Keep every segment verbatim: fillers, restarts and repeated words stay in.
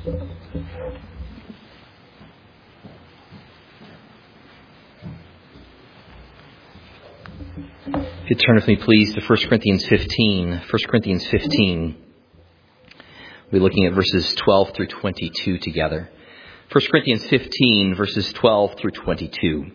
If you turn with me, please, to First Corinthians fifteen. First Corinthians fifteen. We're looking at verses twelve through twenty-two together. First Corinthians fifteen, verses twelve through twenty-two.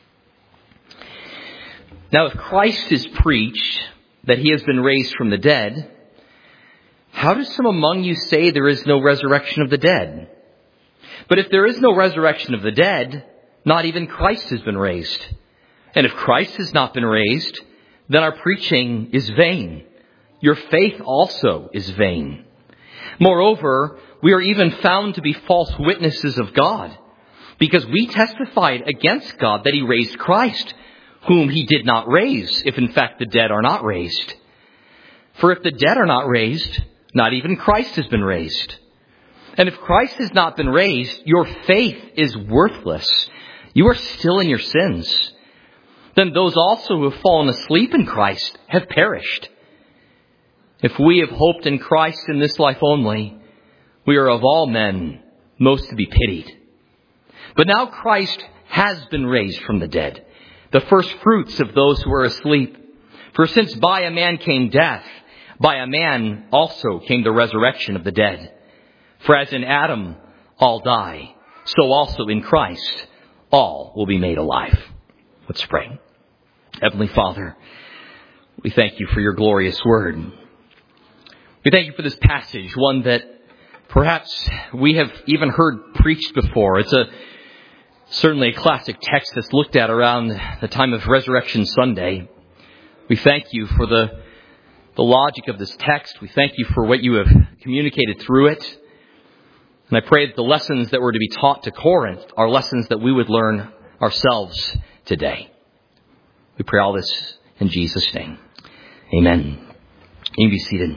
Now, if Christ is preached that he has been raised from the dead, how do some among you say there is no resurrection of the dead? But if there is no resurrection of the dead, not even Christ has been raised. And if Christ has not been raised, then our preaching is vain. Your faith also is vain. Moreover, we are even found to be false witnesses of God, because we testified against God that he raised Christ, whom he did not raise, if in fact the dead are not raised. For if the dead are not raised, not even Christ has been raised. And if Christ has not been raised, your faith is worthless. You are still in your sins. Then those also who have fallen asleep in Christ have perished. If we have hoped in Christ in this life only, we are of all men most to be pitied. But now Christ has been raised from the dead, the first fruits of those who are asleep. For since by a man came death, by a man also came the resurrection of the dead. For as in Adam all die, so also in Christ all will be made alive. Let's pray. Heavenly Father, we thank you for your glorious word. We thank you for this passage, one that perhaps we have even heard preached before. It's a certainly a classic text that's looked at around the time of Resurrection Sunday. We thank you for the, the logic of this text. We thank you for what you have communicated through it. And I pray that the lessons that were to be taught to Corinth are lessons that we would learn ourselves today. We pray all this in Jesus' name. Amen. You can be seated.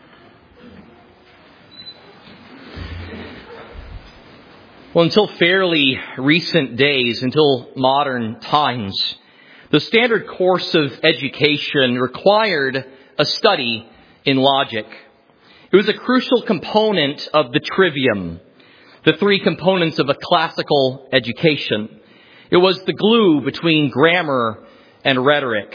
Well, until fairly recent days, until modern times, the standard course of education required a study in logic. It was a crucial component of the trivium, the three components of a classical education. It was the glue between grammar and rhetoric.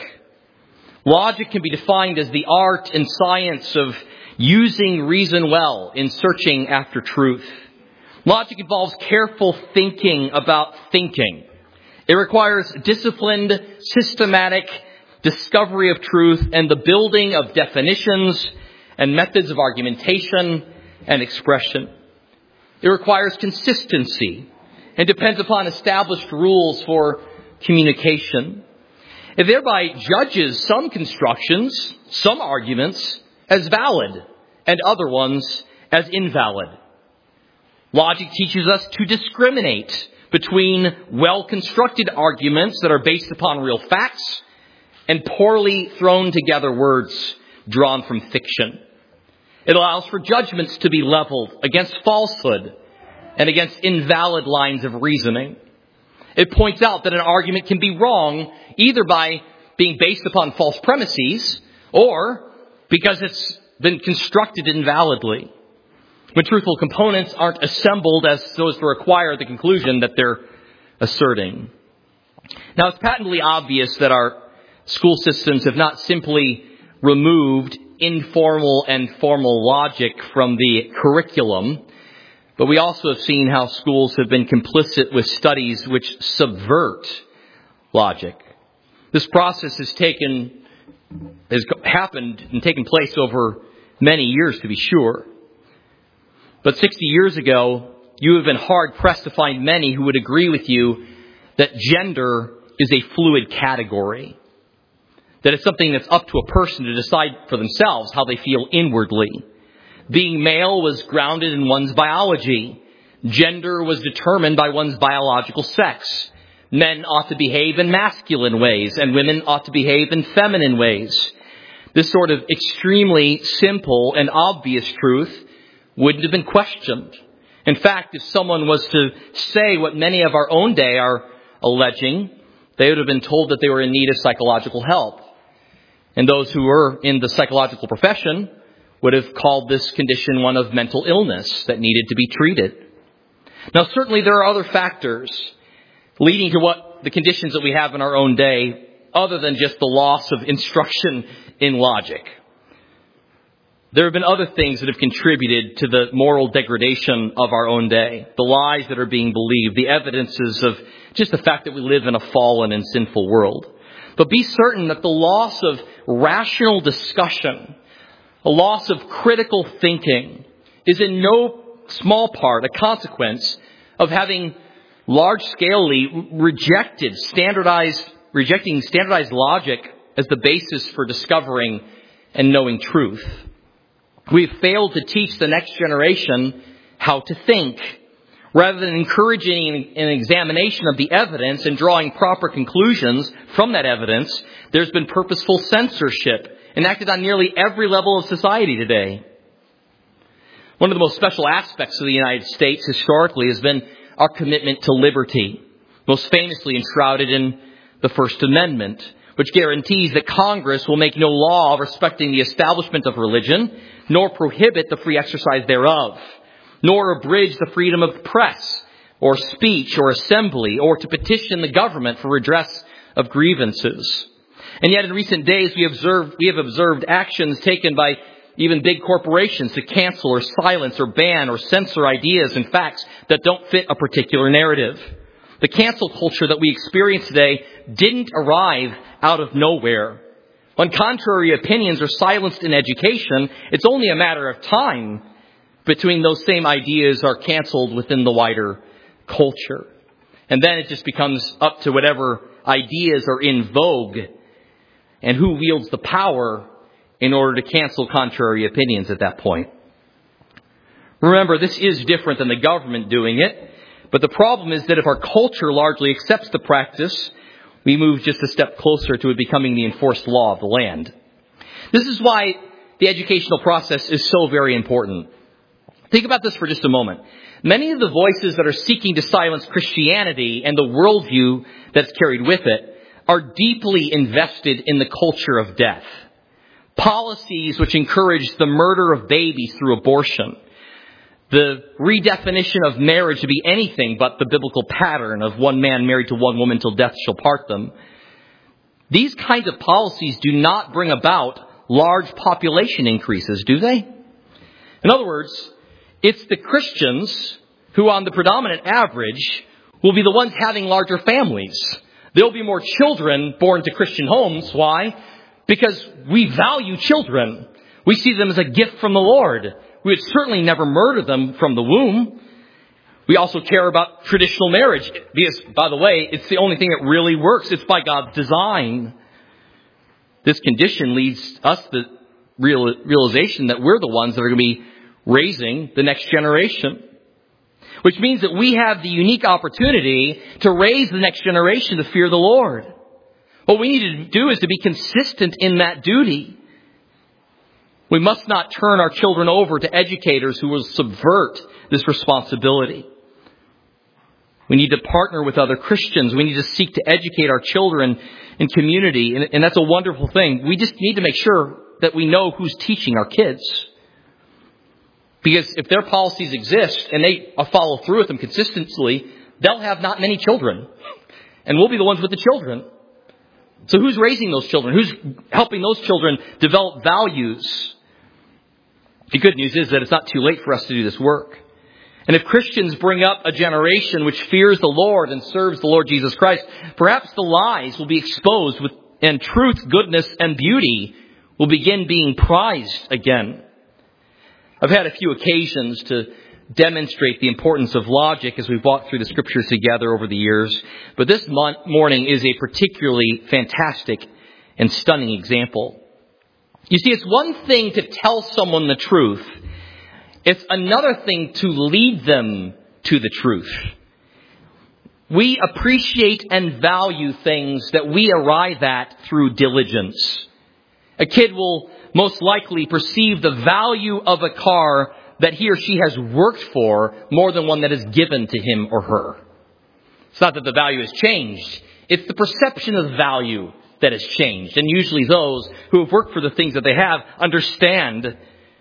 Logic can be defined as the art and science of using reason well in searching after truth. Logic involves careful thinking about thinking. It requires disciplined, systematic discovery of truth and the building of definitions and methods of argumentation and expression. It requires consistency and depends upon established rules for communication. It thereby judges some constructions, some arguments, as valid and other ones as invalid. Logic teaches us to discriminate between well-constructed arguments that are based upon real facts and poorly thrown together words drawn from fiction. It allows for judgments to be leveled against falsehood and against invalid lines of reasoning. It points out that an argument can be wrong either by being based upon false premises or because it's been constructed invalidly, when truthful components aren't assembled as so as to require the conclusion that they're asserting. Now, it's patently obvious that our school systems have not simply removed informal and formal logic from the curriculum, but we also have seen how schools have been complicit with studies which subvert logic. This process has taken, has happened and taken place over many years, to be sure. But sixty years ago, you have been hard-pressed to find many who would agree with you that gender is a fluid category, that it's something that's up to a person to decide for themselves how they feel inwardly. Being male was grounded in one's biology. Gender was determined by one's biological sex. Men ought to behave in masculine ways, and women ought to behave in feminine ways. This sort of extremely simple and obvious truth wouldn't have been questioned. In fact, if someone was to say what many of our own day are alleging, they would have been told that they were in need of psychological help. And those who were in the psychological profession would have called this condition one of mental illness that needed to be treated. Now, certainly there are other factors leading to what the conditions that we have in our own day, other than just the loss of instruction in logic. There have been other things that have contributed to the moral degradation of our own day. The lies that are being believed, the evidences of just the fact that we live in a fallen and sinful world. But be certain that the loss of rational discussion, a loss of critical thinking, is in no small part a consequence of having large-scalely rejected standardized, rejecting standardized logic as the basis for discovering and knowing truth. We've failed to teach the next generation how to think. Rather than encouraging an examination of the evidence and drawing proper conclusions from that evidence, there's been purposeful censorship enacted on nearly every level of society today. One of the most special aspects of the United States historically has been our commitment to liberty, most famously enshrouded in the First Amendment, which guarantees that Congress will make no law respecting the establishment of religion, nor prohibit the free exercise thereof, nor abridge the freedom of press, or speech, or assembly, or to petition the government for redress of grievances. And yet in recent days we observed, we have observed actions taken by even big corporations to cancel or silence or ban or censor ideas and facts that don't fit a particular narrative. The cancel culture that we experience today didn't arrive out of nowhere. When contrary opinions are silenced in education, it's only a matter of time between those same ideas are canceled within the wider culture. And then it just becomes up to whatever ideas are in vogue and who wields the power in order to cancel contrary opinions at that point. Remember, this is different than the government doing it, but the problem is that if our culture largely accepts the practice, we move just a step closer to it becoming the enforced law of the land. This is why the educational process is so very important. Think about this for just a moment. Many of the voices that are seeking to silence Christianity and the worldview that's carried with it are deeply invested in the culture of death. Policies which encourage the murder of babies through abortion, the redefinition of marriage to be anything but the biblical pattern of one man married to one woman till death shall part them. These kinds of policies do not bring about large population increases, do they? In other words, it's the Christians who, on the predominant average, will be the ones having larger families. There'll be more children born to Christian homes. Why? Because we value children. We see them as a gift from the Lord. We would certainly never murder them from the womb. We also care about traditional marriage. Because, by the way, it's the only thing that really works. It's by God's design. This condition leads us to the real, realization that we're the ones that are going to be raising the next generation. Which means that we have the unique opportunity to raise the next generation to fear the Lord. What we need to do is to be consistent in that duty. We must not turn our children over to educators who will subvert this responsibility. We need to partner with other Christians. We need to seek to educate our children in community. And, and that's a wonderful thing. We just need to make sure that we know who's teaching our kids. Because if their policies exist and they follow through with them consistently, they'll have not many children. And we'll be the ones with the children. So who's raising those children? Who's helping those children develop values? The good news is that it's not too late for us to do this work. And if Christians bring up a generation which fears the Lord and serves the Lord Jesus Christ, perhaps the lies will be exposed with, and truth, goodness, and beauty will begin being prized again. I've had a few occasions to demonstrate the importance of logic as we've walked through the scriptures together over the years. But this mon- morning is a particularly fantastic and stunning example. You see, it's one thing to tell someone the truth. It's another thing to lead them to the truth. We appreciate and value things that we arrive at through diligence. A kid will most likely perceive the value of a car that he or she has worked for more than one that is given to him or her. It's not that the value has changed. It's the perception of value that has changed. And usually those who have worked for the things that they have understand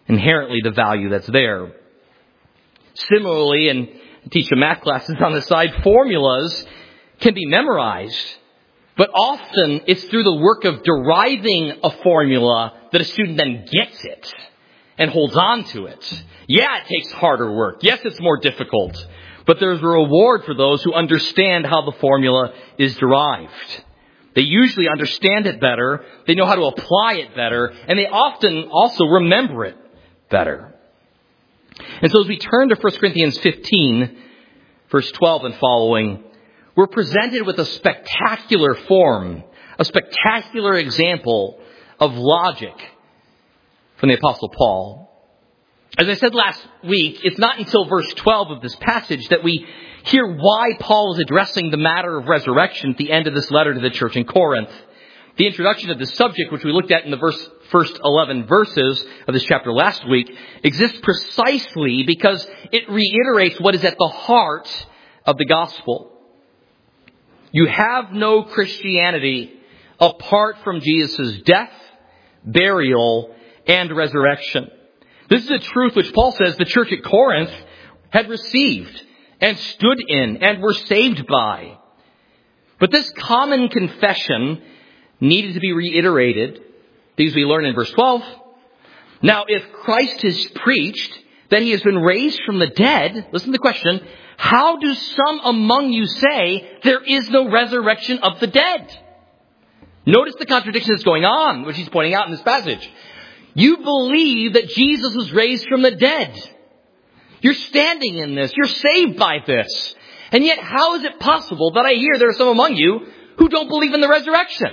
inherently the value that's there. Similarly, and I teach some math classes on the side, formulas can be memorized, but often it's through the work of deriving a formula that a student then gets it and holds on to it. Yeah, it takes harder work. Yes, it's more difficult. But there's a reward for those who understand how the formula is derived. They usually understand it better, they know how to apply it better, and they often also remember it better. And so as we turn to First Corinthians fifteen, verse twelve and following, we're presented with a spectacular form, a spectacular example of logic from the Apostle Paul. As I said last week, it's not until verse twelve of this passage that we hear why Paul is addressing the matter of resurrection at the end of this letter to the church in Corinth. The introduction of this subject, which we looked at in the verse, first eleven verses of this chapter last week, exists precisely because it reiterates what is at the heart of the gospel. You have no Christianity apart from Jesus' death, burial, and resurrection. This is a truth which Paul says the church at Corinth had received and stood in and were saved by. But this common confession needed to be reiterated, because we learn in verse twelve. Now, if Christ is preached that he has been raised from the dead, listen to the question, how do some among you say there is no resurrection of the dead? Notice the contradiction that's going on, which he's pointing out in this passage. You believe that Jesus was raised from the dead. You're standing in this. You're saved by this. And yet, how is it possible that I hear there are some among you who don't believe in the resurrection?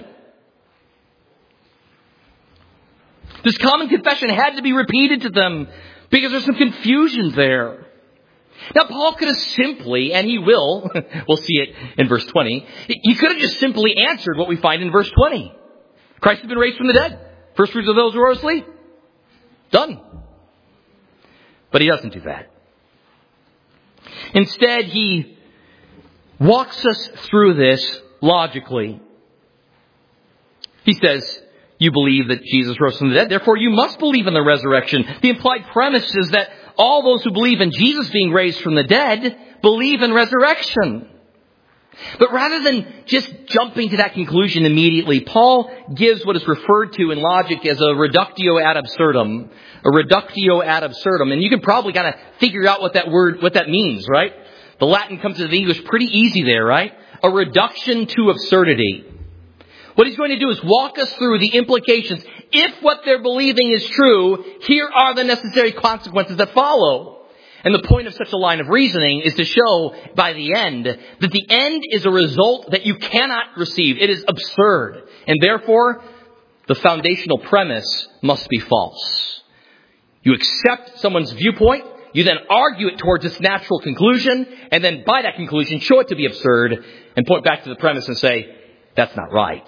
This common confession had to be repeated to them because there's some confusion there. Now, Paul could have simply, and he will, we'll see it in verse twenty, he could have just simply answered what we find in verse twenty. Christ has been raised from the dead. First fruits of those who are asleep. Done. But he doesn't do that. Instead, he walks us through this logically. He says, you believe that Jesus rose from the dead, therefore you must believe in the resurrection. The implied premise is that all those who believe in Jesus being raised from the dead believe in resurrection. But rather than just jumping to that conclusion immediately, Paul gives what is referred to in logic as a reductio ad absurdum. A reductio ad absurdum. And you can probably kind of figure out what that word, what that means, right? The Latin comes to the English pretty easy there, right? A reduction to absurdity. What he's going to do is walk us through the implications. If what they're believing is true, here are the necessary consequences that follow. And the point of such a line of reasoning is to show by the end that the end is a result that you cannot receive. It is absurd. And therefore, the foundational premise must be false. You accept someone's viewpoint, you then argue it towards its natural conclusion, and then by that conclusion show it to be absurd and point back to the premise and say, that's not right.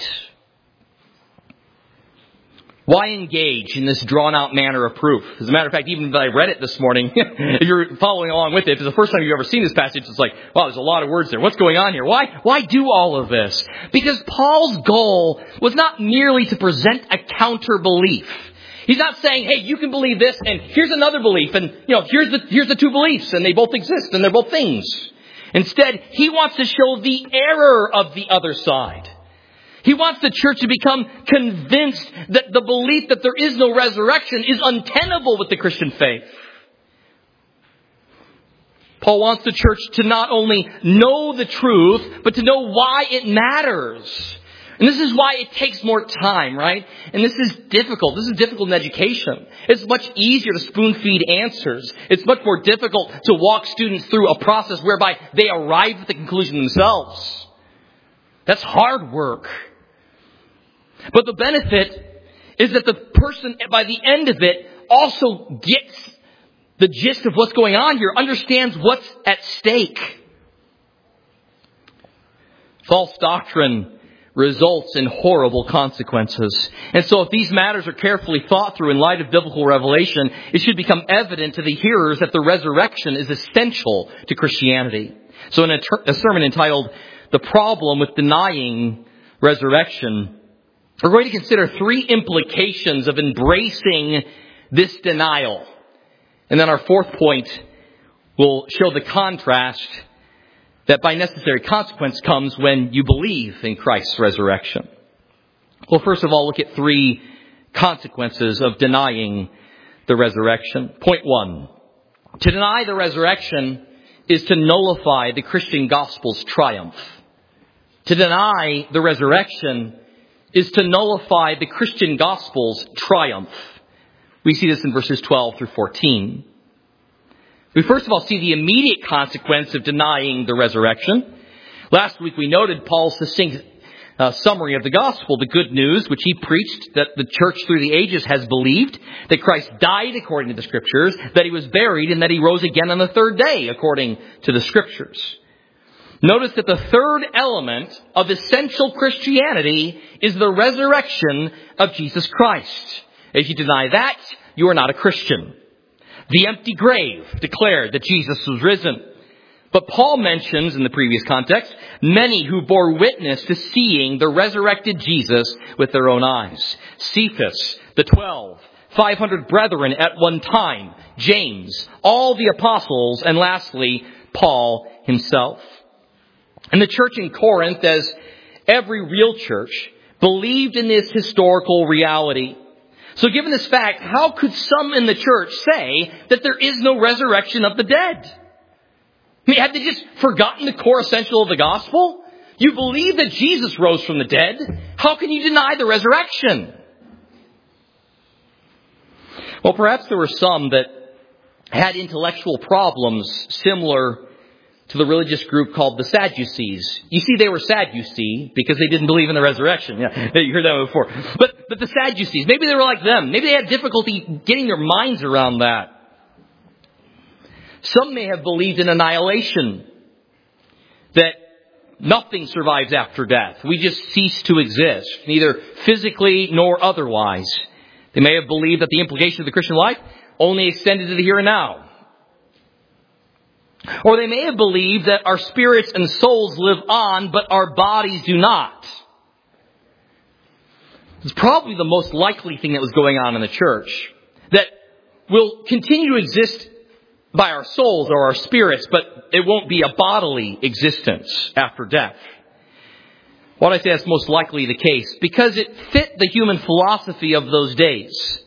Why engage in this drawn-out manner of proof? As a matter of fact, even if I read it this morning, if you're following along with it, if it's the first time you've ever seen this passage, it's like, wow, there's a lot of words there. What's going on here? Why, why do all of this? Because Paul's goal was not merely to present a counter-belief. He's not saying, hey, you can believe this, and here's another belief, and, you know, here's the, here's the two beliefs, and they both exist, and they're both things. Instead, he wants to show the error of the other side. He wants the church to become convinced that the belief that there is no resurrection is untenable with the Christian faith. Paul wants the church to not only know the truth, but to know why it matters. And this is why it takes more time, right? And this is difficult. This is difficult in education. It's much easier to spoon-feed answers. It's much more difficult to walk students through a process whereby they arrive at the conclusion themselves. That's hard work. But the benefit is that the person, by the end of it, also gets the gist of what's going on here, understands what's at stake. False doctrine results in horrible consequences. And so if these matters are carefully thought through in light of biblical revelation, it should become evident to the hearers that the resurrection is essential to Christianity. So in a, ter- a sermon entitled, The Problem with Denying Resurrection, we're going to consider three implications of embracing this denial. And then our fourth point will show the contrast that by necessary consequence comes when you believe in Christ's resurrection. Well, first of all, look at three consequences of denying the resurrection. Point one, to deny the resurrection is to nullify the Christian gospel's triumph. To deny the resurrection is to nullify the Christian gospel's triumph. We see this in verses twelve through fourteen. We first of all see the immediate consequence of denying the resurrection. Last week we noted Paul's succinct uh, summary of the gospel, the good news which he preached, that the church through the ages has believed, that Christ died according to the Scriptures, that he was buried, and that he rose again on the third day according to the Scriptures. Notice that the third element of essential Christianity is the resurrection of Jesus Christ. If you deny that, you are not a Christian. The empty grave declared that Jesus was risen. But Paul mentions in the previous context many who bore witness to seeing the resurrected Jesus with their own eyes. Cephas, the twelve, five hundred brethren at one time, James, all the apostles, and lastly, Paul himself. And the church in Corinth, as every real church, believed in this historical reality. So given this fact, how could some in the church say that there is no resurrection of the dead? I mean, had they just forgotten the core essential of the gospel? You believe that Jesus rose from the dead. How can you deny the resurrection? Well, perhaps there were some that had intellectual problems similar to the religious group called the Sadducees. You see, they were sad, you see, because they didn't believe in the resurrection. Yeah, you heard that before. But, but the Sadducees, maybe they were like them. Maybe they had difficulty getting their minds around that. Some may have believed in annihilation, that nothing survives after death. We just cease to exist, neither physically nor otherwise. They may have believed that the implication of the Christian life only extended to the here and now. Or they may have believed that our spirits and souls live on, but our bodies do not. It's probably the most likely thing that was going on in the church. That we'll continue to exist by our souls or our spirits, but it won't be a bodily existence after death. Why do I say that's most likely the case? Because it fit the human philosophy of those days.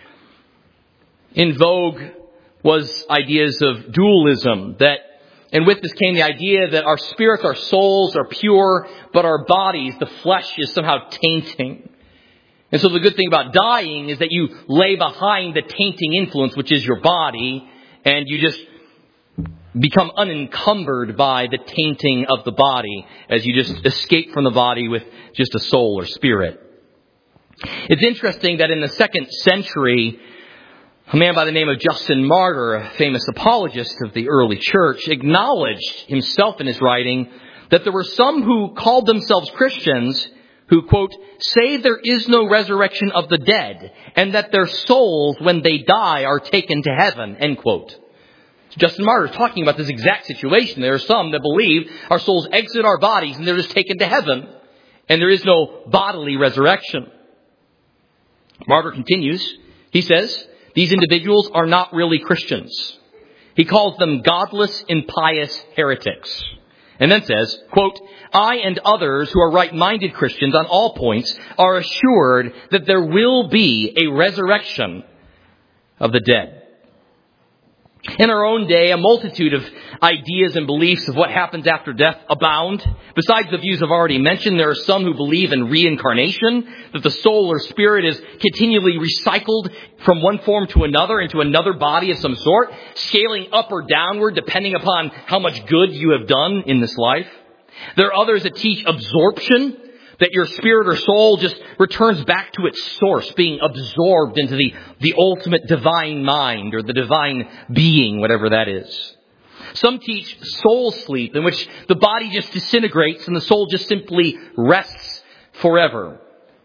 In vogue was ideas of dualism, that, and with this came the idea that our spirits, our souls are pure, but our bodies, the flesh, is somehow tainting. And so the good thing about dying is that you lay behind the tainting influence, which is your body, and you just become unencumbered by the tainting of the body as you just escape from the body with just a soul or spirit. It's interesting that in the second century, a man by the name of Justin Martyr, a famous apologist of the early church, acknowledged himself in his writing that there were some who called themselves Christians who, quote, say there is no resurrection of the dead and that their souls, when they die, are taken to heaven, end quote. So Justin Martyr is talking about this exact situation. There are some that believe our souls exit our bodies and they're just taken to heaven and there is no bodily resurrection. Martyr continues. He says, these individuals are not really Christians. He calls them godless, impious heretics. And then says, quote, I and others who are right-minded Christians on all points are assured that there will be a resurrection of the dead. In our own day, a multitude of ideas and beliefs of what happens after death abound. Besides the views I've already mentioned, there are some who believe in reincarnation, that the soul or spirit is continually recycled from one form to another into another body of some sort, scaling up or downward depending upon how much good you have done in this life. There are others that teach absorption, that your spirit or soul just returns back to its source, being absorbed into the, the ultimate divine mind or the divine being, whatever that is. Some teach soul sleep, in which the body just disintegrates and the soul just simply rests forever.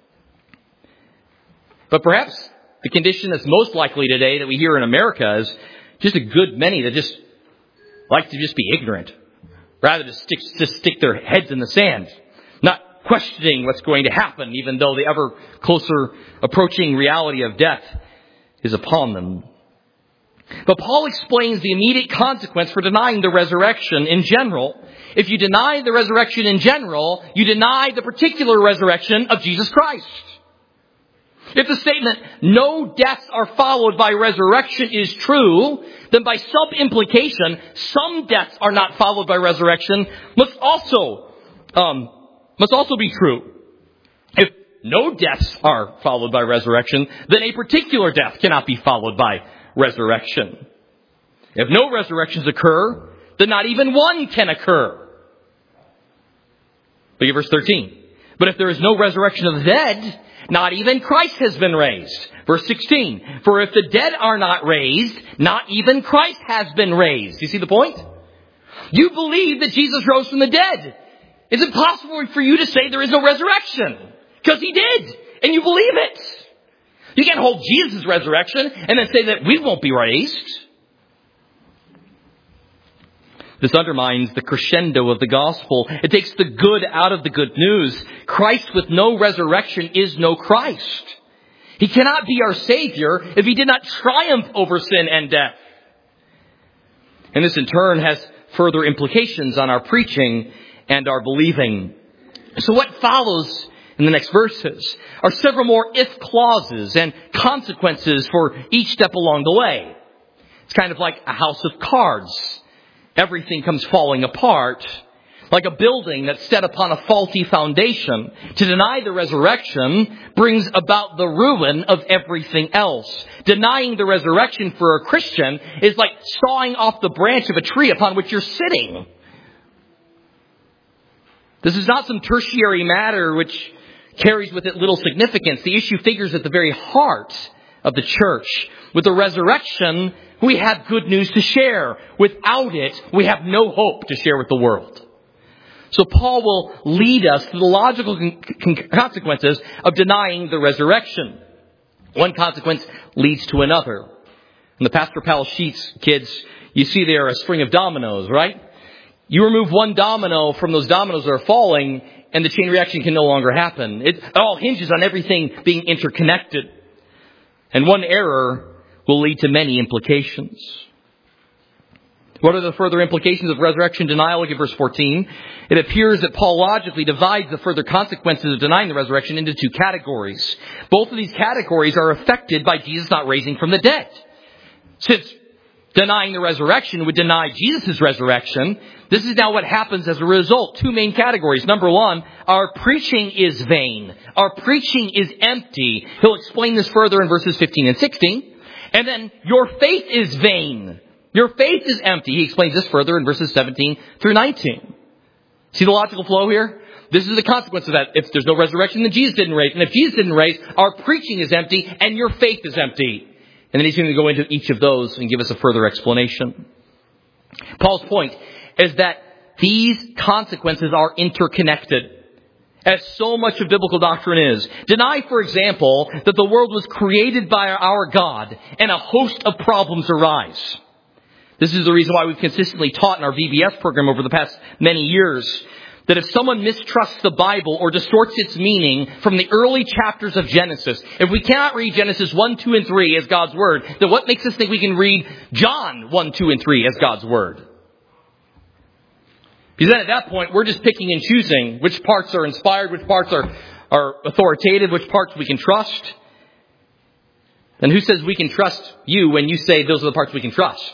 But perhaps the condition that's most likely today that we hear in America is just a good many that just like to just be ignorant, rather than stick, just stick their heads in the sand, not questioning what's going to happen, even though the ever closer approaching reality of death is upon them. But Paul explains the immediate consequence for denying the resurrection in general. If you deny the resurrection in general, you deny the particular resurrection of Jesus Christ. If the statement, no deaths are followed by resurrection is true, then by sub-implication, some deaths are not followed by resurrection must also, um, must also be true. If no deaths are followed by resurrection, then a particular death cannot be followed by resurrection. If no resurrections occur, then not even one can occur. Look at verse thirteen. But if there is no resurrection of the dead, not even Christ has been raised. Verse sixteen. For if the dead are not raised, not even Christ has been raised. Do you see the point? You believe that Jesus rose from the dead. Is it possible for you to say there is no resurrection? Because he did. And you believe it. You can't hold Jesus' resurrection and then say that we won't be raised. This undermines the crescendo of the gospel. It takes the good out of the good news. Christ with no resurrection is no Christ. He cannot be our Savior if he did not triumph over sin and death. And this in turn has further implications on our preaching and our believing. So what follows in the next verses are several more if clauses and consequences for each step along the way. It's kind of like a house of cards. Everything comes falling apart, like a building that's set upon a faulty foundation. To deny the resurrection brings about the ruin of everything else. Denying the resurrection for a Christian is like sawing off the branch of a tree upon which you're sitting. This is not some tertiary matter which carries with it little significance. The issue figures at the very heart of the church. With the resurrection, we have good news to share. Without it, we have no hope to share with the world. So Paul will lead us to the logical con- con- consequences of denying the resurrection. One consequence leads to another. In the Pastor Powell sheets, kids, you see there a string of dominoes, right? You remove one domino from those dominoes that are falling, and the chain reaction can no longer happen. It all hinges on everything being interconnected. And one error will lead to many implications. What are the further implications of resurrection denial? Look at verse fourteen. It appears that Paul logically divides the further consequences of denying the resurrection into two categories. Both of these categories are affected by Jesus not raising from the dead. Since denying the resurrection would deny Jesus' resurrection, this is now what happens as a result. Two main categories. Number one, our preaching is vain. Our preaching is empty. He'll explain this further in verses fifteen and sixteen. And then, your faith is vain. Your faith is empty. He explains this further in verses seventeen through nineteen. See the logical flow here? This is the consequence of that. If there's no resurrection, then Jesus didn't raise. And if Jesus didn't raise, our preaching is empty and your faith is empty. And then he's going to go into each of those and give us a further explanation. Paul's point is that these consequences are interconnected, as so much of biblical doctrine is. Deny, for example, that the world was created by our God and a host of problems arise. This is the reason why we've consistently taught in our V B S program over the past many years that if someone mistrusts the Bible or distorts its meaning from the early chapters of Genesis, if we cannot read Genesis one, two, and three as God's Word, then what makes us think we can read John one, two, and three as God's Word? Because then at that point, we're just picking and choosing which parts are inspired, which parts are, are authoritative, which parts we can trust. And who says we can trust you when you say those are the parts we can trust?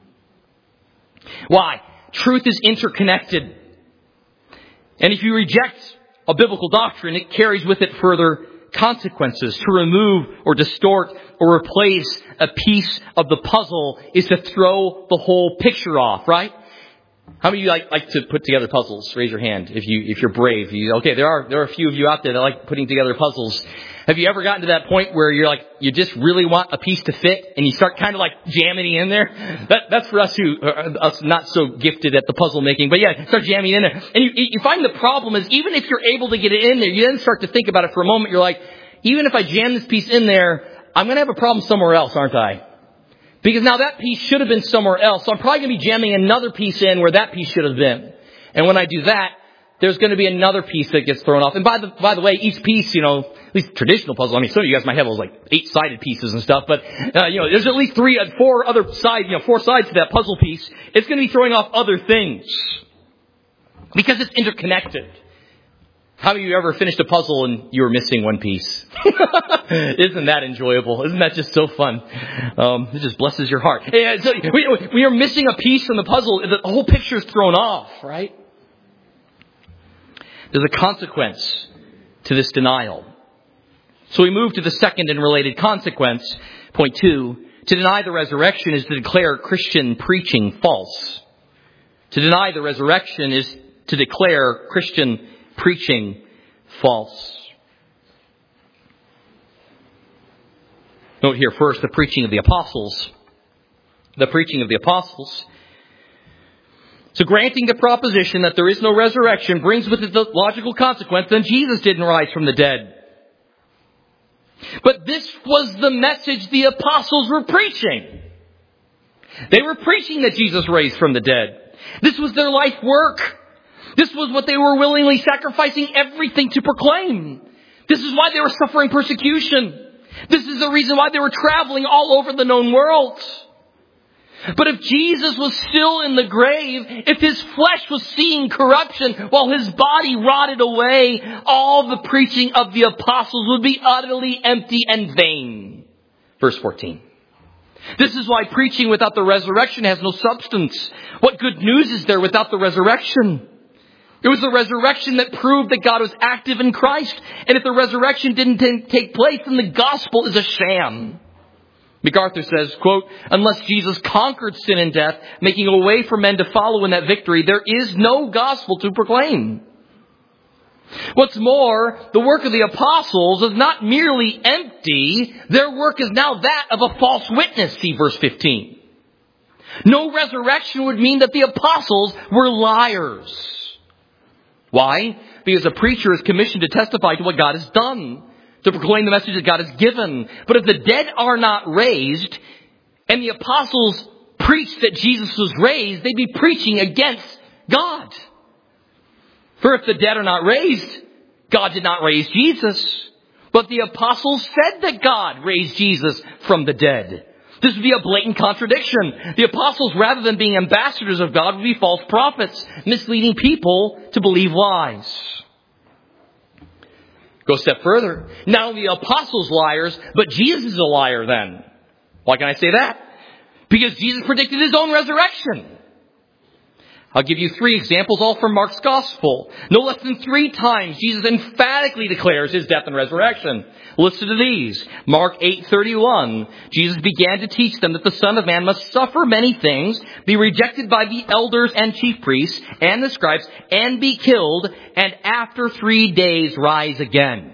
Why? Truth is interconnected. And if you reject a biblical doctrine, it carries with it further consequences. To remove or distort or replace a piece of the puzzle is to throw the whole picture off, right? How many of you like, like to put together puzzles? Raise your hand if you if you're brave. You, okay, there are there are a few of you out there that like putting together puzzles. Have you ever gotten to that point where you're like you just really want a piece to fit and you start kind of like jamming in there? That that's for us who are us not so gifted at the puzzle making. But yeah, start jamming in there, and you you find the problem is even if you're able to get it in there, you then start to think about it for a moment. You're like, even if I jam this piece in there, I'm going to have a problem somewhere else, aren't I? Because now that piece should have been somewhere else. So I'm probably going to be jamming another piece in where that piece should have been. And when I do that, there's going to be another piece that gets thrown off. And by the by the way, each piece, you know, at least traditional puzzle, I mean, some of you guys might have those like eight-sided pieces and stuff, but, uh, you know, there's at least three, uh, four other sides, you know, four sides to that puzzle piece. It's going to be throwing off other things. Because it's interconnected. How many of you ever finished a puzzle and you were missing one piece? Isn't that enjoyable? Isn't that just so fun? Um, it just blesses your heart. Yeah, so we, we are missing a piece from the puzzle. The whole picture is thrown off, right? There's a consequence to this denial. So we move to the second and related consequence. Point two. To deny the resurrection is to declare Christian preaching false. To deny the resurrection is to declare Christian preaching false. Note here first the preaching of the apostles. The preaching of the apostles. So granting the proposition that there is no resurrection brings with it the logical consequence that Jesus didn't rise from the dead. But this was the message the apostles were preaching. They were preaching that Jesus raised from the dead. This was their life work. This was what they were willingly sacrificing everything to proclaim. This is why they were suffering persecution. This is the reason why they were traveling all over the known world. But if Jesus was still in the grave, if his flesh was seeing corruption while his body rotted away, all the preaching of the apostles would be utterly empty and vain. Verse fourteen. This is why preaching without the resurrection has no substance. What good news is there without the resurrection? It was the resurrection that proved that God was active in Christ. And if the resurrection didn't t- take place, then the gospel is a sham. MacArthur says, quote, unless Jesus conquered sin and death, making a way for men to follow in that victory, there is no gospel to proclaim. What's more, the work of the apostles is not merely empty. Their work is now that of a false witness. See verse fifteen. No resurrection would mean that the apostles were liars. Why? Because a preacher is commissioned to testify to what God has done, to proclaim the message that God has given. But if the dead are not raised, and the apostles preached that Jesus was raised, they'd be preaching against God. For if the dead are not raised, God did not raise Jesus. But the apostles said that God raised Jesus from the dead. This would be a blatant contradiction. The apostles, rather than being ambassadors of God, would be false prophets, misleading people to believe lies. Go a step further. Not only the apostles liars, but Jesus is a liar then. Why can I say that? Because Jesus predicted his own resurrection. I'll give you three examples, all from Mark's Gospel. No less than three times, Jesus emphatically declares his death and resurrection. Listen to these. Mark eight thirty-one. Jesus began to teach them that the Son of Man must suffer many things, be rejected by the elders and chief priests and the scribes, and be killed, and after three days rise again.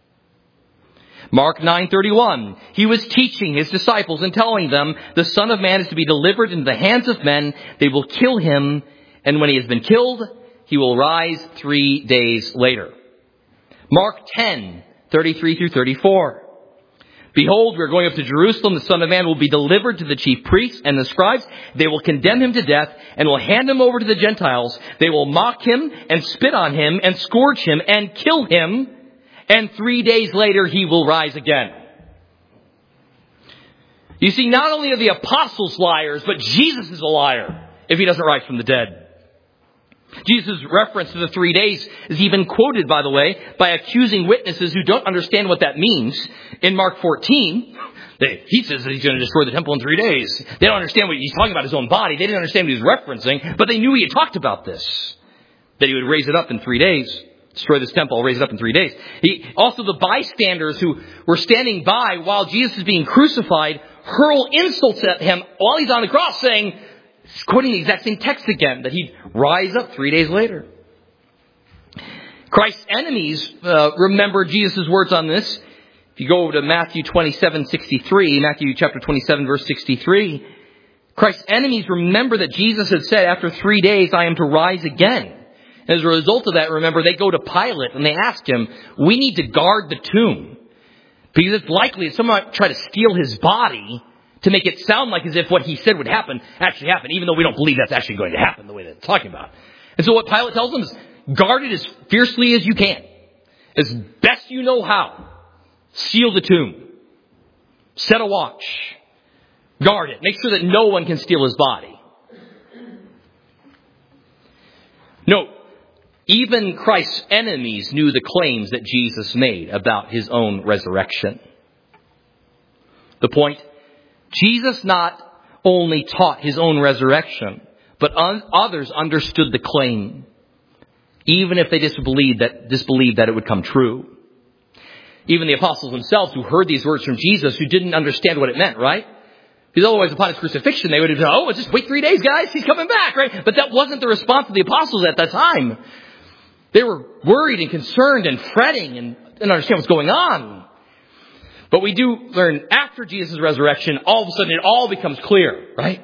Mark nine thirty-one. He was teaching his disciples and telling them, the Son of Man is to be delivered into the hands of men. They will kill him. And when he has been killed, he will rise three days later. Mark ten thirty-three through thirty-four. Behold, we are going up to Jerusalem. The Son of Man will be delivered to the chief priests and the scribes. They will condemn him to death and will hand him over to the Gentiles. They will mock him and spit on him and scourge him and kill him. And three days later, he will rise again. You see, not only are the apostles liars, but Jesus is a liar if he doesn't rise from the dead. Jesus' reference to the three days is even quoted, by the way, by accusing witnesses who don't understand what that means. In Mark fourteen, they, he says that he's going to destroy the temple in three days. They don't understand what he's talking about, his own body. They didn't understand what he was referencing, but they knew he had talked about this, that he would raise it up in three days. Destroy this temple, I'll raise it up in three days. He, also, the bystanders who were standing by while Jesus is being crucified hurl insults at him while he's on the cross, saying, quoting the exact same text again, that he'd rise up three days later. Christ's enemies uh, remember Jesus' words on this. If you go over to Matthew twenty-seven sixty-three, Matthew chapter twenty-seven, verse sixty-three, Christ's enemies remember that Jesus had said, after three days, I am to rise again. As a result of that, remember, they go to Pilate and they ask him, we need to guard the tomb. Because it's likely that someone might try to steal his body to make it sound like as if what he said would happen actually happened, even though we don't believe that's actually going to happen the way that it's talking about. And so what Pilate tells them is, Guard it as fiercely as you can. As best you know how. Seal the tomb. Set a watch. Guard it. Make sure that no one can steal his body. Note, even Christ's enemies knew the claims that Jesus made about his own resurrection. The point, Jesus not only taught his own resurrection, but un- others understood the claim, even if they disbelieved that, disbelieved that it would come true. Even the apostles themselves who heard these words from Jesus, who didn't understand what it meant, right? Because otherwise, upon his crucifixion, they would have said, oh, just wait three days, guys, he's coming back, right? But that wasn't the response of the apostles at that time. They were worried and concerned and fretting and didn't understand what's going on. But we do learn after Jesus' resurrection, all of a sudden it all becomes clear, right?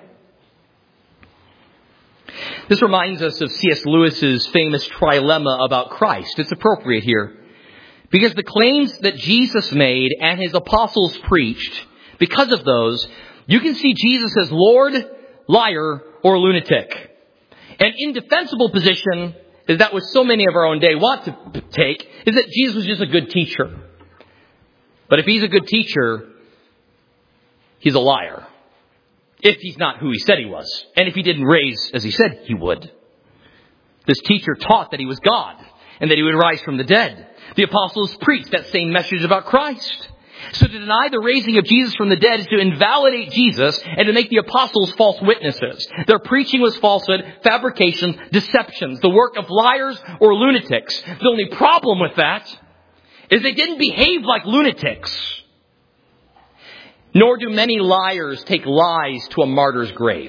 This reminds us of C S Lewis's famous trilemma about Christ. It's appropriate here. Because the claims that Jesus made and his apostles preached, because of those, you can see Jesus as Lord, liar, or lunatic. An indefensible position is that what so many of our own day want to take, is that Jesus was just a good teacher. But if he's a good teacher, he's a liar. If he's not who he said he was. And if he didn't raise as he said he would. This teacher taught that he was God and that he would rise from the dead. The apostles preached that same message about Christ. So to deny the raising of Jesus from the dead is to invalidate Jesus and to make the apostles false witnesses. Their preaching was falsehood, fabrications, deceptions, the work of liars or lunatics. The only problem with that is they didn't behave like lunatics. Nor do many liars take lies to a martyr's grave.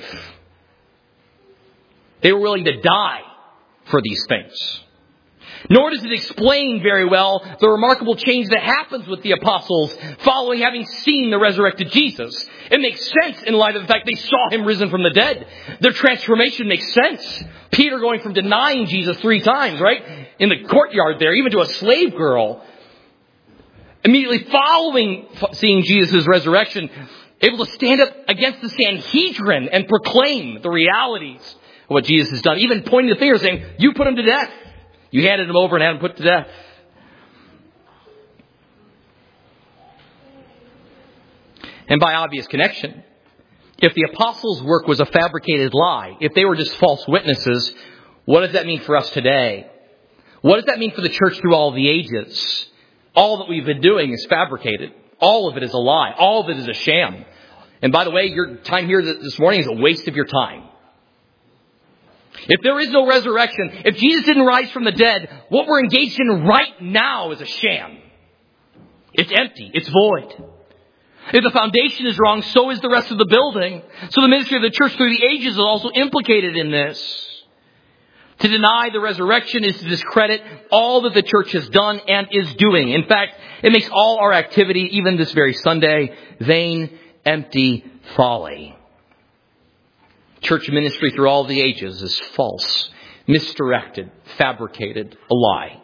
They were willing to die for these things. Nor does it explain very well the remarkable change that happens with the apostles following having seen the resurrected Jesus. It makes sense in light of the fact they saw him risen from the dead. Their transformation makes sense. Peter going from denying Jesus three times, right? In the courtyard there, even to a slave girl. Immediately following seeing Jesus' resurrection, able to stand up against the Sanhedrin and proclaim the realities of what Jesus has done. Even pointing the finger saying, you put him to death. You handed him over and had him put to death. And by obvious connection, if the apostles' work was a fabricated lie, if they were just false witnesses, what does that mean for us today? What does that mean for the church through all the ages? All that we've been doing is fabricated. All of it is a lie. All of it is a sham. And by the way, your time here this morning is a waste of your time. If there is no resurrection, if Jesus didn't rise from the dead, what we're engaged in right now is a sham. It's empty. It's void. If the foundation is wrong, so is the rest of the building. So the ministry of the church through the ages is also implicated in this. To deny the resurrection is to discredit all that the church has done and is doing. In fact, it makes all our activity, even this very Sunday, vain, empty folly. Church ministry through all the ages is false, misdirected, fabricated, a lie.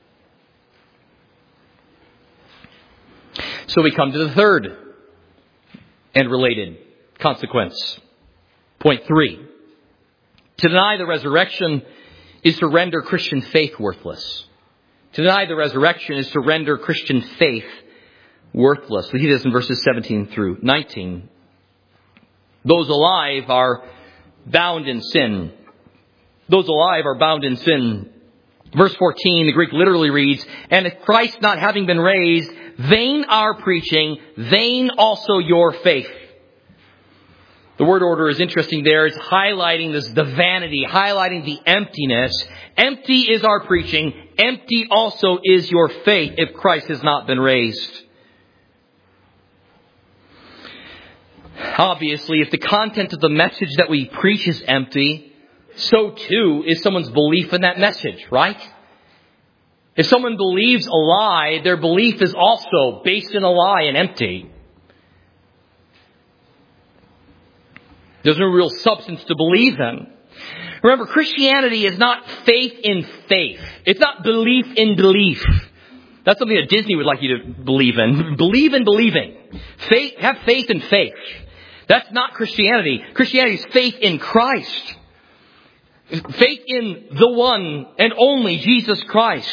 So we come to the third and related consequence. Point three. To deny the resurrection is to render Christian faith worthless. To deny the resurrection is to render Christian faith worthless. We see this in verses seventeen through nineteen. Those alive are bound in sin. Those alive are bound in sin. Verse fourteen, the Greek literally reads, and if Christ not having been raised, vain our preaching, vain also your faith. The word order is interesting there. It's highlighting this, the vanity, highlighting the emptiness. Empty is our preaching. Empty also is your faith if Christ has not been raised. Obviously, if the content of the message that we preach is empty, so too is someone's belief in that message, right? If someone believes a lie, their belief is also based in a lie and empty. There's no real substance to believe in. Remember, Christianity is not faith in faith. It's not belief in belief. That's something that Disney would like you to believe in. Believe in believing. Faith, have faith in faith. That's not Christianity. Christianity is faith in Christ. Faith in the one and only Jesus Christ,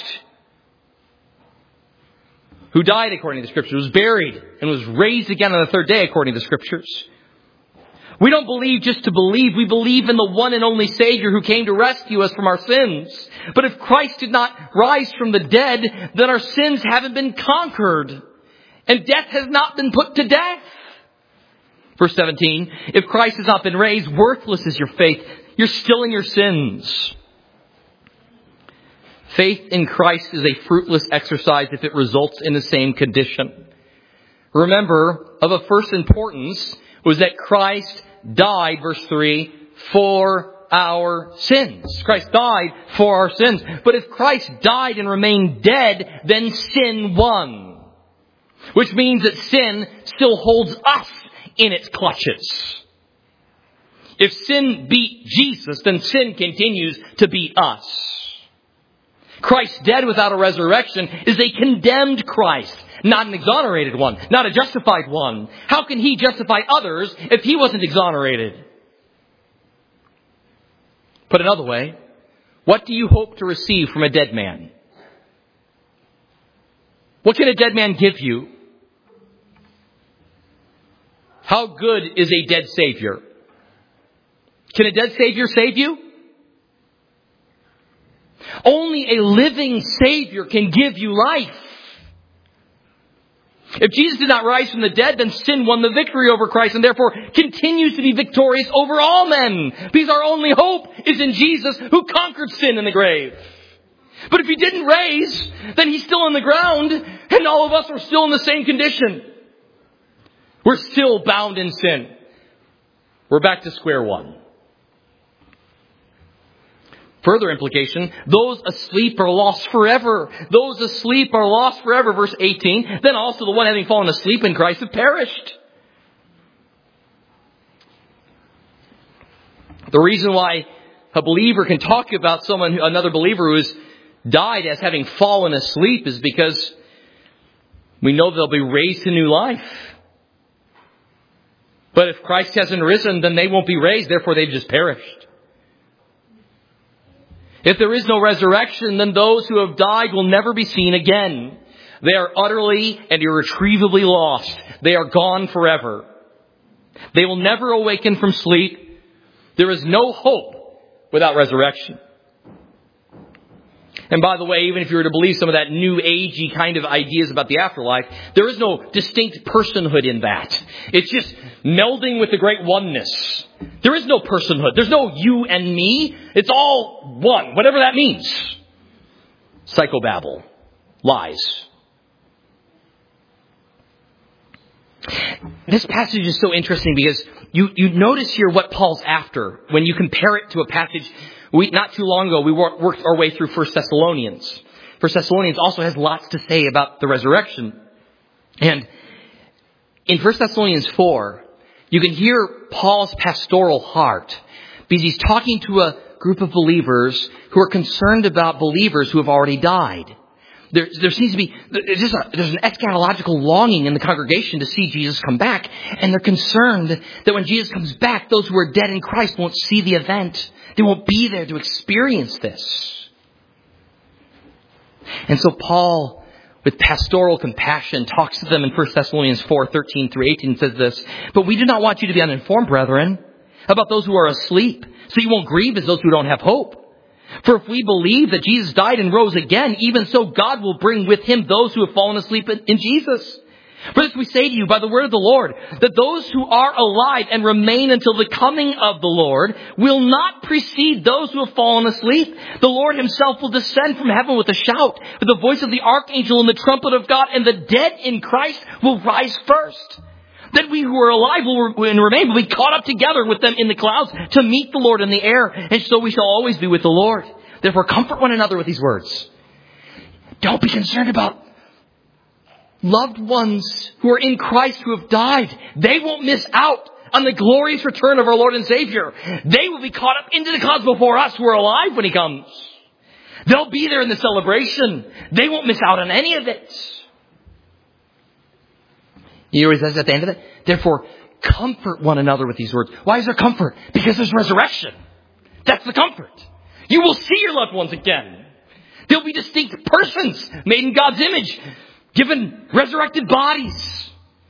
who died according to the Scriptures, was buried, and was raised again on the third day according to the Scriptures. We don't believe just to believe. We believe in the one and only Savior who came to rescue us from our sins. But if Christ did not rise from the dead, then our sins haven't been conquered, and death has not been put to death. Verse seventeen, if Christ has not been raised, worthless is your faith. You're still in your sins. Faith in Christ is a fruitless exercise if it results in the same condition. Remember, of a first importance was that Christ died, verse three, for our sins. Christ died for our sins. But if Christ died and remained dead, then sin won. Which means that sin still holds us in its clutches. If sin beat Jesus, then sin continues to beat us. Christ dead without a resurrection is a condemned Christ, not an exonerated one, not a justified one. How can he justify others if he wasn't exonerated? Put another way, what do you hope to receive from a dead man? What can a dead man give you? How good is a dead Savior? Can a dead Savior save you? Only a living Savior can give you life. If Jesus did not rise from the dead, then sin won the victory over Christ and therefore continues to be victorious over all men. Because our only hope is in Jesus, who conquered sin in the grave. But if he didn't raise, then he's still on the ground and all of us are still in the same condition. We're still bound in sin. We're back to square one. Further implication, those asleep are lost forever. Those asleep are lost forever. Verse eighteen. Then also the one having fallen asleep in Christ have perished. The reason why a believer can talk about someone, another believer who has died as having fallen asleep is because we know they'll be raised to new life. But if Christ hasn't risen, then they won't be raised. Therefore, they've just perished. If there is no resurrection, then those who have died will never be seen again. They are utterly and irretrievably lost. They are gone forever. They will never awaken from sleep. There is no hope without resurrection. And by the way, even if you were to believe some of that new agey kind of ideas about the afterlife, there is no distinct personhood in that. It's just melding with the great oneness. There is no personhood. There's no you and me. It's all one, whatever that means. Psychobabble. Lies. This passage is so interesting because you, you notice here what Paul's after when you compare it to a passage. We, not too long ago, we worked our way through First Thessalonians. First Thessalonians also has lots to say about the resurrection. And in First Thessalonians four, you can hear Paul's pastoral heart because he's talking to a group of believers who are concerned about believers who have already died. There, there seems to be, there's, just a, there's an eschatological longing in the congregation to see Jesus come back. And they're concerned that when Jesus comes back, those who are dead in Christ won't see the event. They won't be there to experience this. And so Paul, with pastoral compassion, talks to them in First Thessalonians four, thirteen through eighteen, and says this, "But we do not want you to be uninformed, brethren, about those who are asleep, so you won't grieve as those who don't have hope. For if we believe that Jesus died and rose again, even so God will bring with him those who have fallen asleep in Jesus. For this we say to you by the word of the Lord, that those who are alive and remain until the coming of the Lord will not precede those who have fallen asleep. The Lord himself will descend from heaven with a shout, with the voice of the archangel and the trumpet of God, and the dead in Christ will rise first. Then we who are alive will and remain will be caught up together with them in the clouds to meet the Lord in the air, and so we shall always be with the Lord. Therefore comfort one another with these words. Don't be concerned about loved ones who are in Christ who have died. They won't miss out on the glorious return of our Lord and Savior. They will be caught up into the clouds before us who are alive when he comes. They'll be there in the celebration. They won't miss out on any of it. You know what he says at the end of it? Therefore, comfort one another with these words. Why is there comfort? Because there's resurrection. That's the comfort. You will see your loved ones again. They'll be distinct persons made in God's image, given resurrected bodies.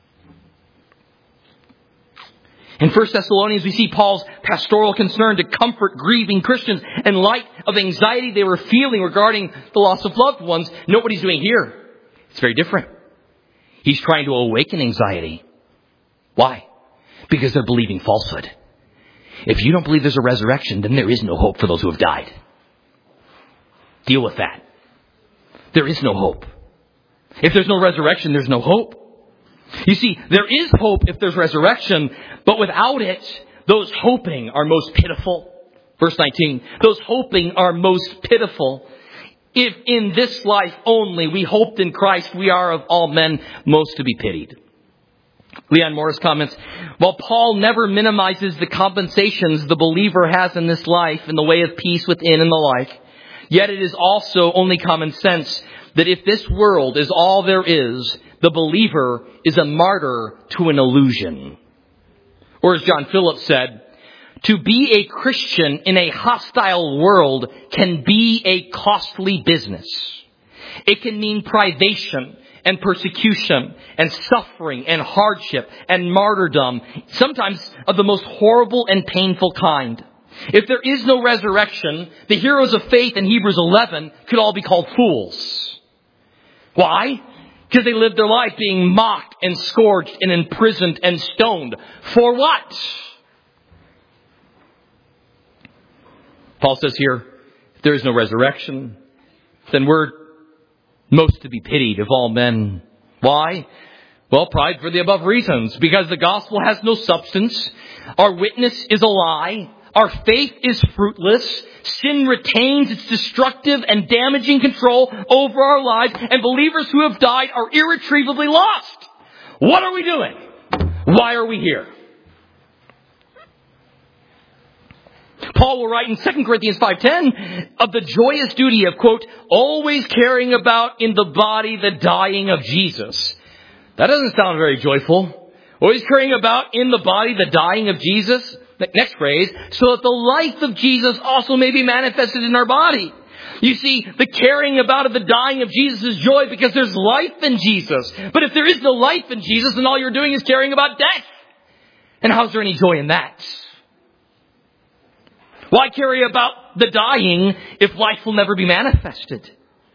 In First Thessalonians, we see Paul's pastoral concern to comfort grieving Christians in light of anxiety they were feeling regarding the loss of loved ones. Note what he's doing here. It's very different. He's trying to awaken anxiety. Why? Because they're believing falsehood. If you don't believe there's a resurrection, then there is no hope for those who have died. Deal with that. There is no hope. If there's no resurrection, there's no hope. You see, there is hope if there's resurrection, but without it, those hoping are most pitiful. Verse nineteen, those hoping are most pitiful. If in this life only we hoped in Christ, we are of all men most to be pitied. Leon Morris comments, while Paul never minimizes the compensations the believer has in this life in the way of peace within and the like, yet it is also only common sense that if this world is all there is, the believer is a martyr to an illusion. Or as John Phillips said, to be a Christian in a hostile world can be a costly business. It can mean privation and persecution and suffering and hardship and martyrdom, sometimes of the most horrible and painful kind. If there is no resurrection, the heroes of faith in Hebrews eleven could all be called fools. Why? Because they lived their life being mocked and scourged and imprisoned and stoned. For what? Paul says here, if there is no resurrection, then we're most to be pitied of all men. Why? Well, pride for the above reasons. Because the gospel has no substance. Our witness is a lie. Our faith is fruitless. Sin retains its destructive and damaging control over our lives. And believers who have died are irretrievably lost. What are we doing? Why are we here? Paul will write in Second Corinthians five ten of the joyous duty of, quote, always carrying about in the body the dying of Jesus. That doesn't sound very joyful. Always carrying about in the body the dying of Jesus. Next phrase, so that the life of Jesus also may be manifested in our body. You see, the carrying about of the dying of Jesus is joy because there's life in Jesus. But if there is no life in Jesus, then all you're doing is carrying about death. And how's there any joy in that? Why carry about the dying if life will never be manifested?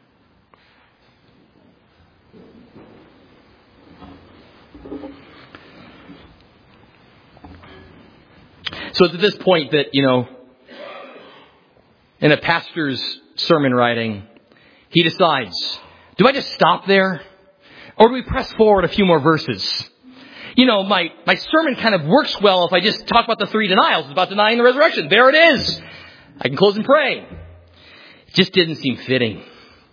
So it's at this point that, you know, in a pastor's sermon writing, he decides, do I just stop there? Or do we press forward a few more verses? You know, my, my sermon kind of works well if I just talk about the three denials. It's about denying the resurrection. There it is. I can close and pray. It just didn't seem fitting.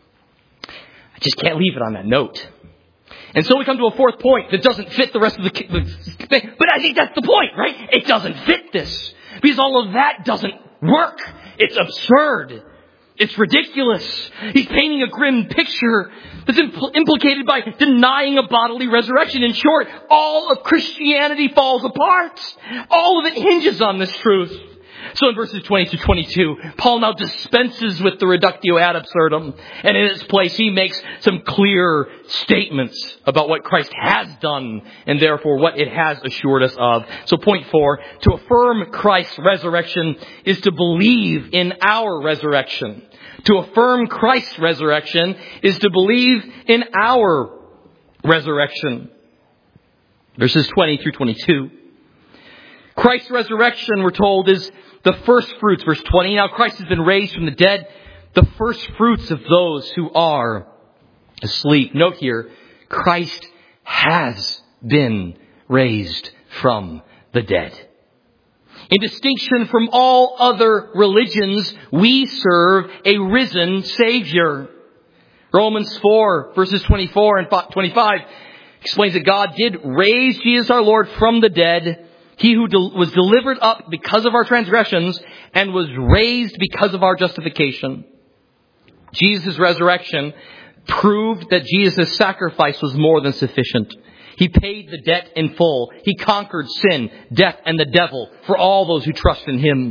I just can't leave it on that note. And so we come to a fourth point that doesn't fit the rest of the thing. But I think that's the point, right? It doesn't fit this. Because all of that doesn't work. It's absurd. It's ridiculous. He's painting a grim picture that's impl- implicated by denying a bodily resurrection. In short, all of Christianity falls apart. All of it hinges on this truth. So in verses twenty to twenty-two, Paul now dispenses with the reductio ad absurdum. And in its place, he makes some clear statements about what Christ has done and therefore what it has assured us of. So point four, to affirm Christ's resurrection is to believe in our resurrection. To affirm Christ's resurrection is to believe in our resurrection. Verses twenty through twenty-two. Christ's resurrection, we're told, is the first fruits. Verse twenty, now Christ has been raised from the dead, the first fruits of those who are asleep. Note here, Christ has been raised from the dead. In distinction from all other religions, we serve a risen Savior. Romans four, verses twenty-four and twenty-five explains that God did raise Jesus our Lord from the dead. He who del- was delivered up because of our transgressions and was raised because of our justification. Jesus' resurrection proved that Jesus' sacrifice was more than sufficient. He paid the debt in full. He conquered sin, death, and the devil for all those who trust in Him.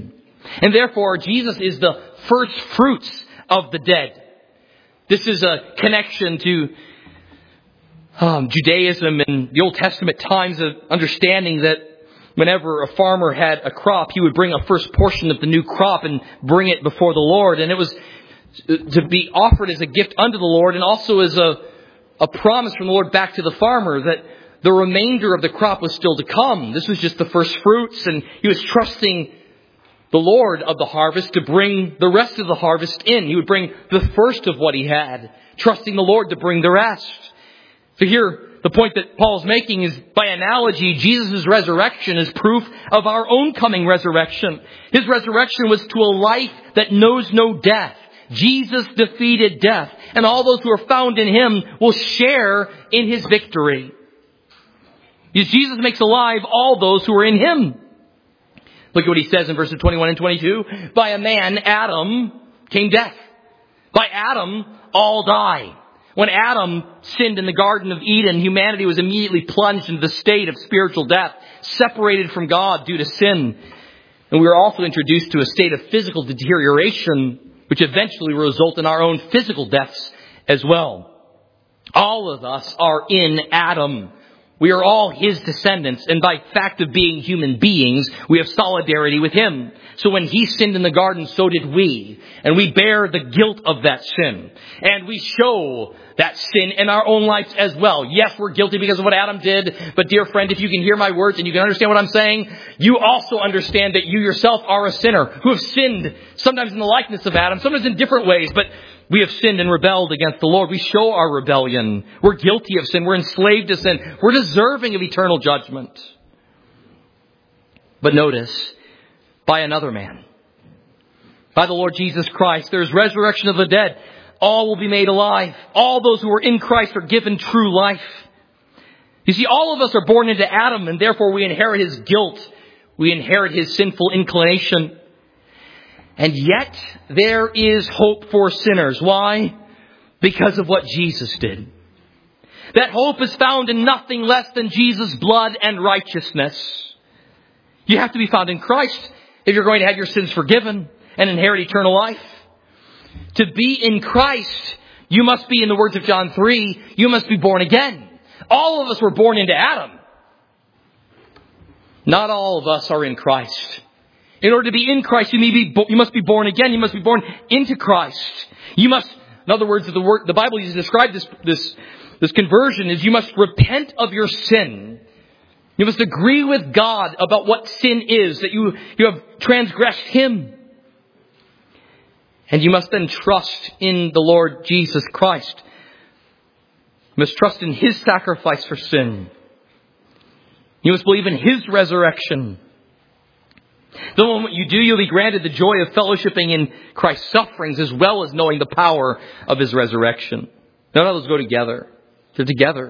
And therefore, Jesus is the first fruits of the dead. This is a connection to um, Judaism and the Old Testament times of understanding that whenever a farmer had a crop, he would bring a first portion of the new crop and bring it before the Lord. And it was to be offered as a gift unto the Lord, and also as a, a promise from the Lord back to the farmer that the remainder of the crop was still to come. This was just the first fruits, and he was trusting the Lord of the harvest to bring the rest of the harvest in. He would bring the first of what he had, trusting the Lord to bring the rest. So here, the point that Paul's making is, by analogy, Jesus' resurrection is proof of our own coming resurrection. His resurrection was to a life that knows no death. Jesus defeated death, and all those who are found in him will share in his victory. Because Jesus makes alive all those who are in him. Look at what he says in verses twenty-one and twenty-two. By a man, Adam, came death. By Adam, all die. When Adam sinned in the Garden of Eden, humanity was immediately plunged into the state of spiritual death, separated from God due to sin. And we were also introduced to a state of physical deterioration, which eventually will result in our own physical deaths as well. All of us are in Adam. We are all his descendants, and by fact of being human beings, we have solidarity with him. So when he sinned in the garden, so did we. And we bear the guilt of that sin. And we show that sin in our own lives as well. Yes, we're guilty because of what Adam did. But dear friend, if you can hear my words and you can understand what I'm saying, you also understand that you yourself are a sinner who have sinned, sometimes in the likeness of Adam, sometimes in different ways, but we have sinned and rebelled against the Lord. We show our rebellion. We're guilty of sin. We're enslaved to sin. We're deserving of eternal judgment. But notice, by another man, by the Lord Jesus Christ, there is resurrection of the dead. All will be made alive. All those who are in Christ are given true life. You see, all of us are born into Adam, and therefore we inherit his guilt. We inherit his sinful inclination. And yet, there is hope for sinners. Why? Because of what Jesus did. That hope is found in nothing less than Jesus' blood and righteousness. You have to be found in Christ if you're going to have your sins forgiven and inherit eternal life. To be in Christ, you must be, in the words of John three, you must be born again. All of us were born into Adam. Not all of us are in Christ. In order to be in Christ, you, may be, you must be born again. You must be born into Christ. You must, in other words, the word the Bible uses to describe this, this, this conversion is you must repent of your sin. You must agree with God about what sin is, that you, you have transgressed him. And you must then trust in the Lord Jesus Christ. You must trust in his sacrifice for sin. You must believe in his resurrection. The moment you do, you'll be granted the joy of fellowshipping in Christ's sufferings as well as knowing the power of his resurrection. None of those go together. They're together.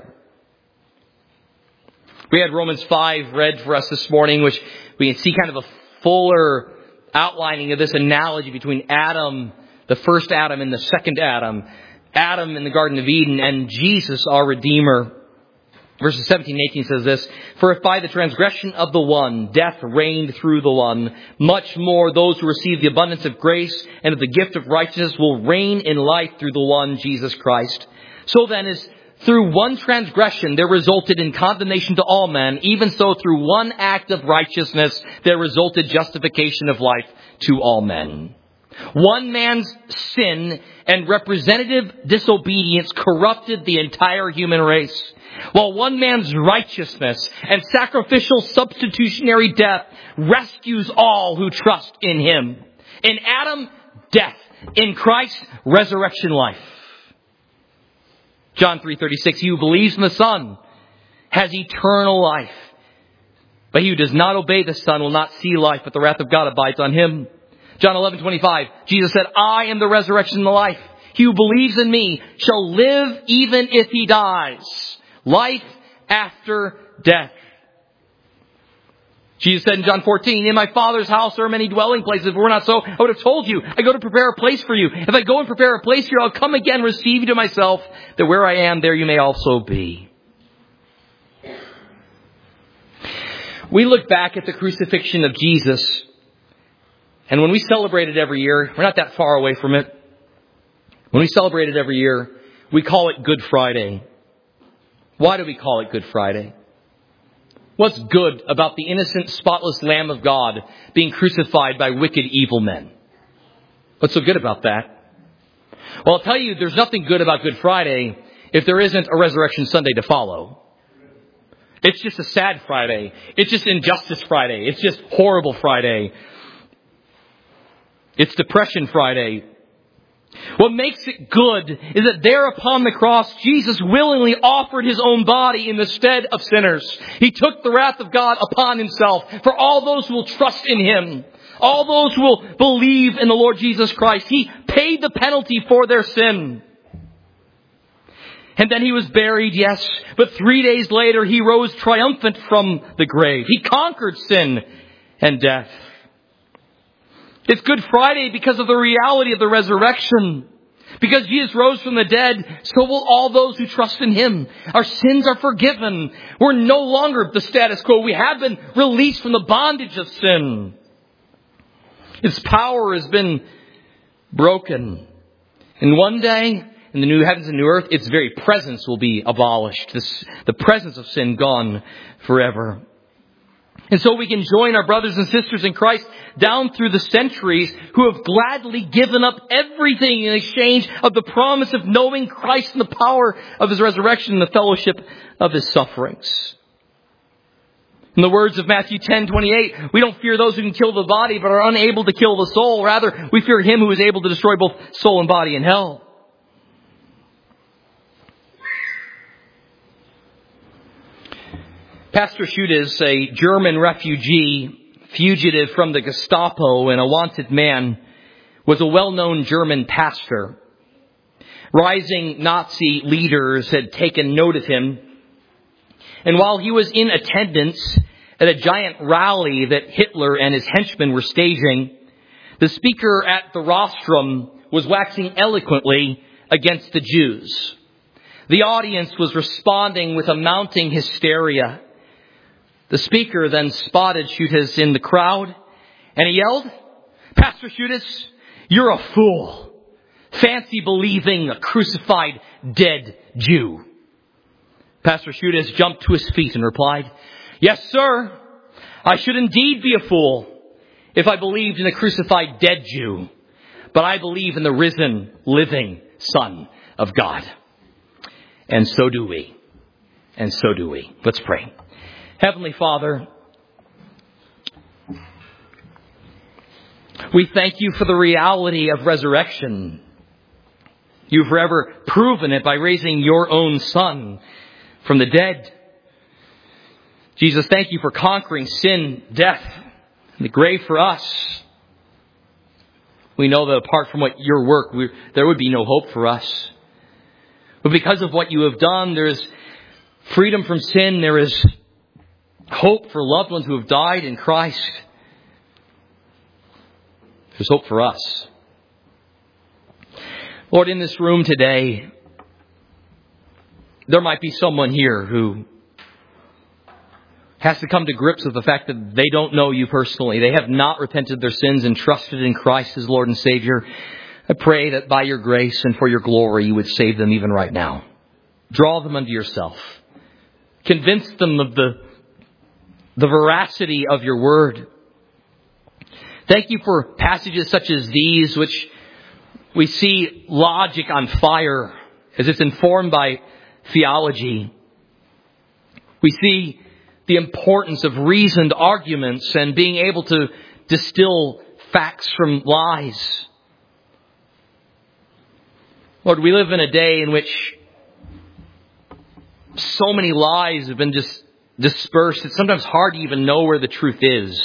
We had Romans five read for us this morning, which we can see kind of a fuller outlining of this analogy between Adam, the first Adam, and the second Adam. Adam in the Garden of Eden and Jesus, our Redeemer. Verses seventeen and eighteen says this, for if by the transgression of the one, death reigned through the one, much more those who receive the abundance of grace and of the gift of righteousness will reign in life through the one, Jesus Christ. So then, as through one transgression there resulted in condemnation to all men, even so through one act of righteousness there resulted justification of life to all men. One man's sin and representative disobedience corrupted the entire human race, while one man's righteousness and sacrificial substitutionary death rescues all who trust in him. In Adam, death. In Christ, resurrection life. John three thirty-six, he who believes in the Son has eternal life. But he who does not obey the Son will not see life, but the wrath of God abides on him. John eleven twenty-five, Jesus said, I am the resurrection and the life. He who believes in me shall live even if he dies. Life after death. Jesus said in John fourteen, in my Father's house there are many dwelling places. If it were not so, I would have told you. I go to prepare a place for you. If I go and prepare a place for you, I'll come again, receive you to myself, that where I am, there you may also be. We look back at the crucifixion of Jesus, And when we celebrate it every year, we're not that far away from it. When we celebrate it every year, we call it Good Friday. Why do we call it Good Friday? What's good about the innocent, spotless Lamb of God being crucified by wicked, evil men? What's so good about that? Well, I'll tell you, there's nothing good about Good Friday if there isn't a Resurrection Sunday to follow. It's just a sad Friday. It's just Injustice Friday. It's just Horrible Friday. It's Depression Friday. What makes it good is that there upon the cross, Jesus willingly offered his own body in the stead of sinners. He took the wrath of God upon himself for all those who will trust in him. All those who will believe in the Lord Jesus Christ. He paid the penalty for their sin. And then he was buried, yes, but three days later he rose triumphant from the grave. He conquered sin and death. It's Good Friday because of the reality of the resurrection. Because Jesus rose from the dead, so will all those who trust in him. Our sins are forgiven. We're no longer the status quo. We have been released from the bondage of sin. Its power has been broken. And one day, in the new heavens and new earth, its very presence will be abolished. This, the presence of sin gone forever. And so we can join our brothers and sisters in Christ down through the centuries who have gladly given up everything in exchange of the promise of knowing Christ and the power of his resurrection and the fellowship of his sufferings. In the words of Matthew ten twenty-eight, we don't fear those who can kill the body but are unable to kill the soul. Rather, we fear him who is able to destroy both soul and body in hell. Pastor Schuttes, a German refugee, fugitive from the Gestapo and a wanted man, was a well-known German pastor. Rising Nazi leaders had taken note of him. And while he was in attendance at a giant rally that Hitler and his henchmen were staging, the speaker at the rostrum was waxing eloquently against the Jews. The audience was responding with a mounting hysteria. The speaker then spotted Schuttes in the crowd, and he yelled, "Pastor Schuttes, you're a fool. Fancy believing a crucified, dead Jew." Pastor Schuttes jumped to his feet and replied, "Yes, sir, I should indeed be a fool if I believed in a crucified, dead Jew. But I believe in the risen, living Son of God." And so do we. And so do we. Let's pray. Heavenly Father, we thank you for the reality of resurrection. You've forever proven it by raising your own Son from the dead. Jesus, thank you for conquering sin, death, and the grave for us. We know that apart from what your work, we, there would be no hope for us. But because of what you have done, there is freedom from sin. There is hope for loved ones who have died in Christ. There's hope for us. Lord, in this room today, there might be someone here who has to come to grips with the fact that they don't know you personally. They have not repented of their sins and trusted in Christ as Lord and Savior. I pray that by your grace and for your glory, you would save them even right now. Draw them unto yourself. Convince them of the The veracity of your word. Thank you for passages such as these, which we see logic on fire as it's informed by theology. We see the importance of reasoned arguments and being able to distill facts from lies. Lord, we live in a day in which so many lies have been just dispersed. It's sometimes hard to even know where the truth is.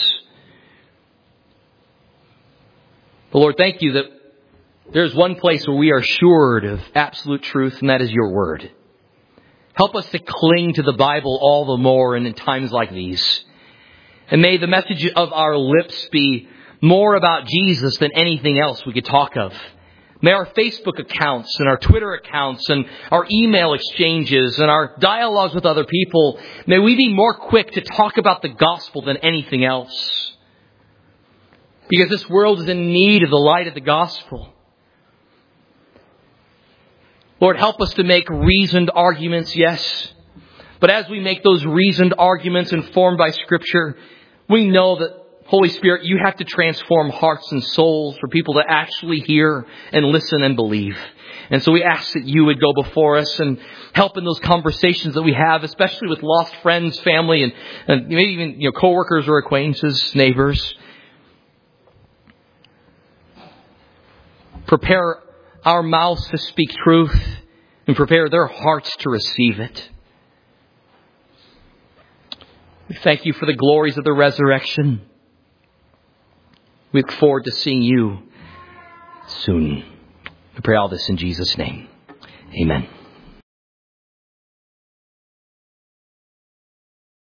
But Lord, thank you that there's one place where we are assured of absolute truth, and that is your word. Help us to cling to the Bible all the more and in times like these. And may the message of our lips be more about Jesus than anything else we could talk of. May our Facebook accounts and our Twitter accounts and our email exchanges and our dialogues with other people, may we be more quick to talk about the gospel than anything else. Because this world is in need of the light of the gospel. Lord, help us to make reasoned arguments, yes. But as we make those reasoned arguments informed by Scripture, we know that, Holy Spirit, you have to transform hearts and souls for people to actually hear and listen and believe. And so we ask that you would go before us and help in those conversations that we have, especially with lost friends, family, and, and maybe even, you know, coworkers or acquaintances, neighbors. Prepare our mouths to speak truth and prepare their hearts to receive it. We thank you for the glories of the resurrection. We look forward to seeing you soon. We pray all this in Jesus' name. Amen.